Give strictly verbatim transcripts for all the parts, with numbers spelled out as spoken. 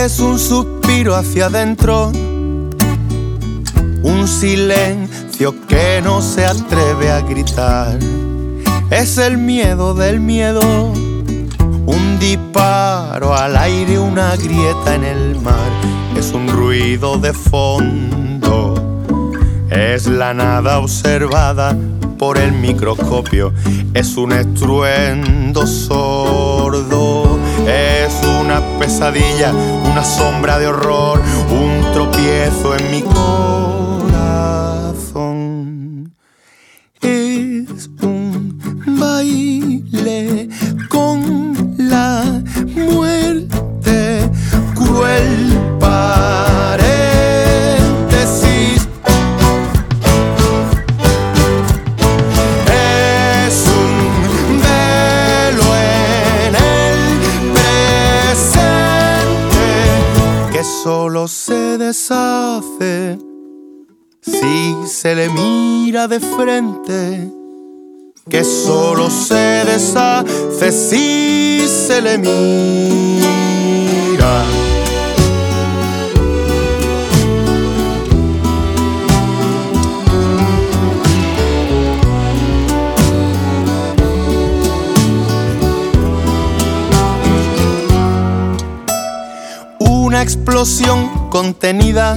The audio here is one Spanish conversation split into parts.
Es un suspiro hacia adentro, un silencio que no se atreve a gritar. Es el miedo del miedo, un disparo al aire, una grieta en el mar. Es un ruido de fondo, es la nada observada por el microscopio. Es un estruendo sordo, es una pesadilla, una sombra de horror, un tropiezo en mi corazón. Es un baile con la muerte cruel. Paréntesis. Es un velo en el presente que solo se deshace si se le mira de frente, que solo se deshace si se le mira. Una explosión contenida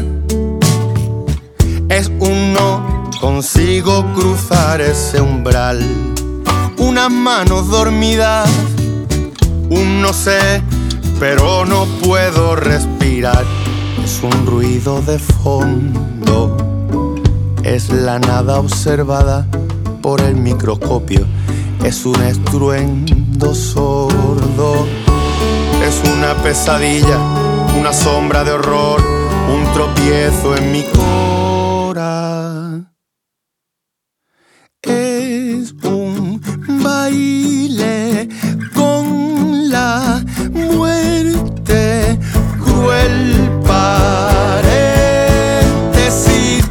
es un no consigo cruzar ese umbral. Unas manos dormidas, un no sé, pero no puedo respirar. Es un ruido de fondo, es la nada observada por el microscopio. Es un estruendo sordo, es una pesadilla, una sombra de horror, un tropiezo en mi corazón. Es un baile con la muerte cruel. Paréntesis.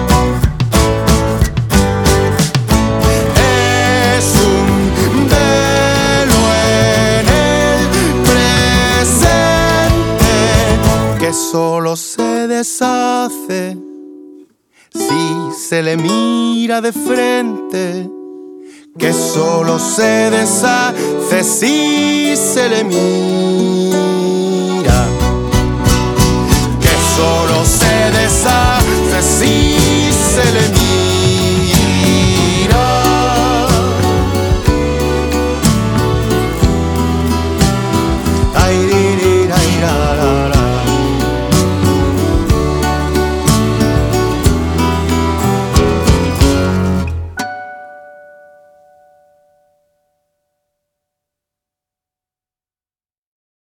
Es un velo en el presente que solo se deshace si se le mira de frente, que solo se deshace si se le mira.